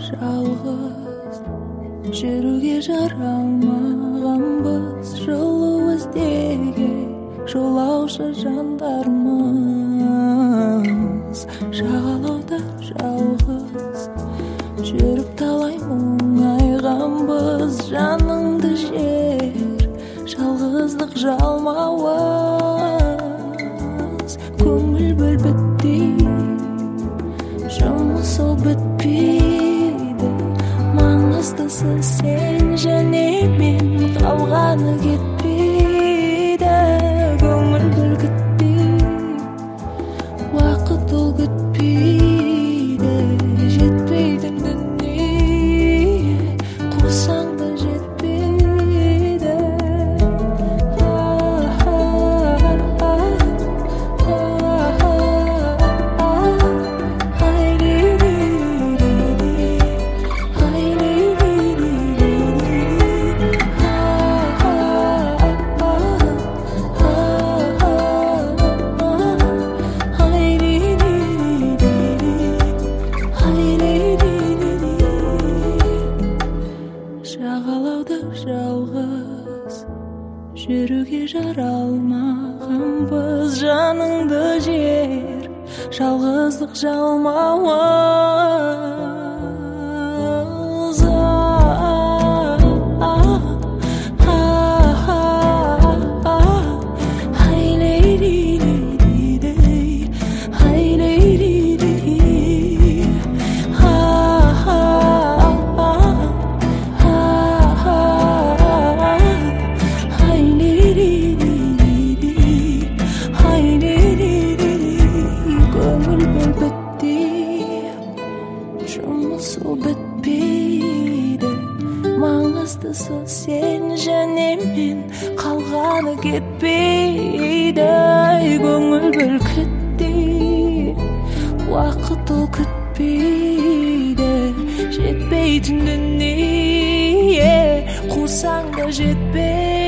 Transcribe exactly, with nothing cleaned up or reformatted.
жалғыз жүруге жаралмағанбыз, жылу іздеуге жолаушы жандармыз. Жағалауда жалғыз жүріп талай мұңайғанбыз, жаныңды жер жалғыздық жалмауыз. Көңіл бөл бітті, жұмыс ол бітпейді, маңыздысы сен және мен, қалғаны кетпейді. Көңіл бөл күтпейді, уақыт ол күтпейді, жетпейтін дүние қусаң да жетпейді. Жағалауда жалғыз жүруге жаралмағанбыз, жаныңды жер жалғыздық жалмауыз. Жұмыс ол бітпейді, маңыздысы сен және мен, қалғаны кетпейді. Көңіл бөл күтті, уақыт ол күтпейді, жетпейтін дүние қусаң да жетпейді.